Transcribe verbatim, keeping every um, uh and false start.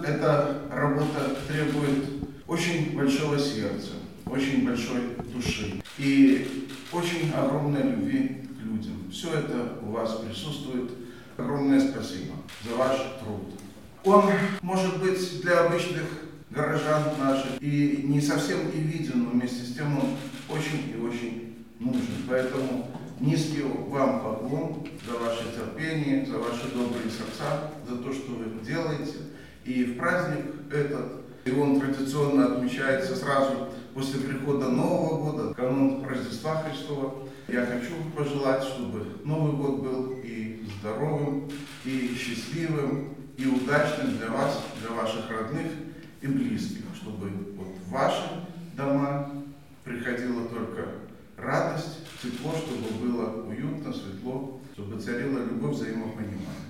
эта работа требует очень большого сердца, очень большой души и очень огромной любви к людям. Все это у вас присутствует. Огромное спасибо за ваш труд. Он может быть для обычных горожан наших и не совсем и виден, но вместе с тем он очень и очень нужен. Поэтому низкий вам поклон за ваше терпение, за ваши добрые сердца, за то, что вы делаете. И в праздник этот, и он традиционно отмечается сразу после прихода Нового года, канун Рождества Христова. Я хочу пожелать, чтобы Новый год был и здоровым, и счастливым, и удачным для вас, для ваших родных и близких, чтобы вот в ваши дома приходила только радость, тепло, чтобы было уютно, светло, чтобы царила любовь, взаимопонимание.